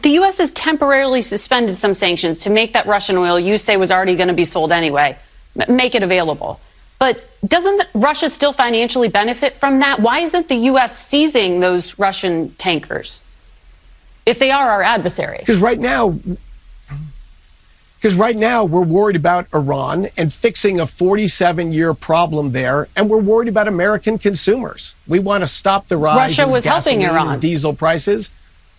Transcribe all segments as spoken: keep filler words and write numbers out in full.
The U S has temporarily suspended some sanctions to make that Russian oil you say was already going to be sold anyway, make it available. But doesn't Russia still financially benefit from that? Why isn't the U S seizing those Russian tankers if they are our adversary? Because right now, because right now we're worried about Iran and fixing a forty-seven year problem there, and we're worried about American consumers. We want to stop the rise Russia in was helping gasoline Iran. and diesel prices.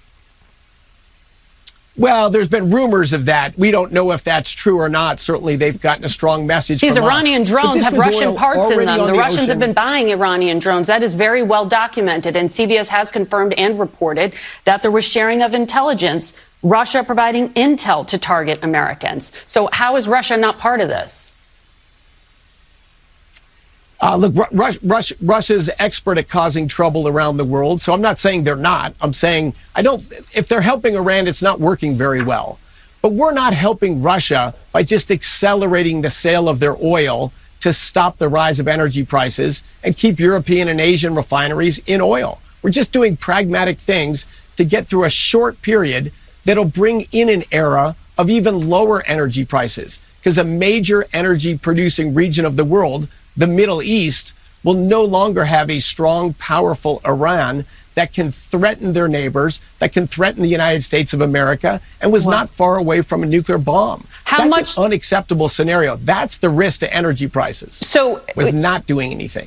Well, there's been rumors of that. We don't know if that's true or not. Certainly, they've gotten a strong message These from Iranian us. drones have Russian parts in them. The, the Russians ocean. have been buying Iranian drones. That is very well documented. And C B S has confirmed and reported that there was sharing of intelligence, Russia providing intel to target Americans. So how is Russia not part of this? Uh, look, Rus Rus Russia's expert at causing trouble around the world, so I'm not saying they're not. I'm saying I don't. If they're helping Iran, it's not working very well. But we're not helping Russia by just accelerating the sale of their oil to stop the rise of energy prices and keep European and Asian refineries in oil. We're just doing pragmatic things to get through a short period that'll bring in an era of even lower energy prices, because a major energy producing region of the world, the Middle East, will no longer have a strong, powerful Iran that can threaten their neighbors, that can threaten the United States of America, and was wow. not far away from a nuclear bomb. How That's much an unacceptable scenario. That's the risk to energy prices. So was not doing anything.